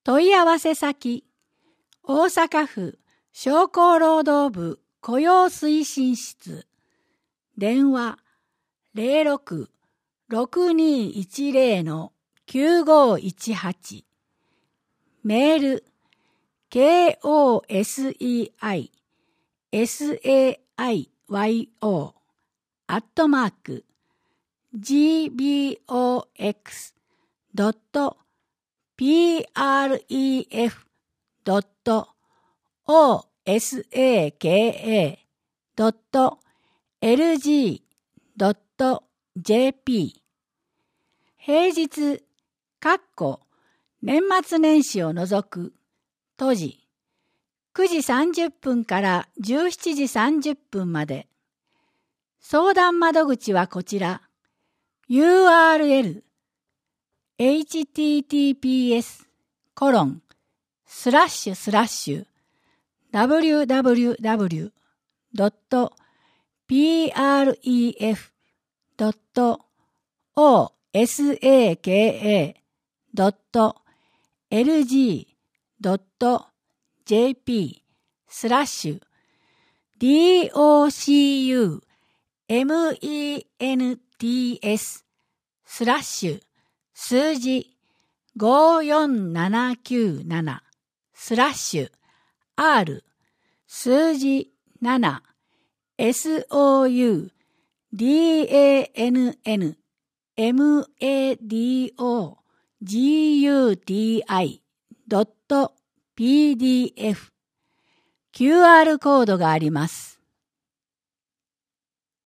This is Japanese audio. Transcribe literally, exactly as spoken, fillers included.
問い合わせ先、大阪府商工労働部雇用推進室、電話 ゼロろく ろくにいちゼロ きゅうごいちはち、メール ケーオーエスイーアイエスエーアイワイオー アットマーク ジービーオーエックス ドット ピーアールイーエフ ドット オーエスエーケーエー ドット エルジー ドット ジェーピー 平日、かっこ年末年始を除く、閉じ、くじさんじゅっぷんからじゅうしちじさんじゅっぷんまで。相談窓口はこちら。ユーアールエル エイチティーティーピーエス コロンスラッシュスラッシュ ダブリューダブリューダブリュー ドット ピーアールイーエフ ドット オーエスエーケーエー ドット エルジー ドット ジェーピー スラッシュ ディーオーシーユー エムイーエヌティーエス スラッシュ数字ごよんななきゅうななスラッシュ R 数字なな エスオーユー ディーエーエヌエヌ エムエーディーオー ジーユーティーアイ ドット ピーディーエフ キューアール コードがあります。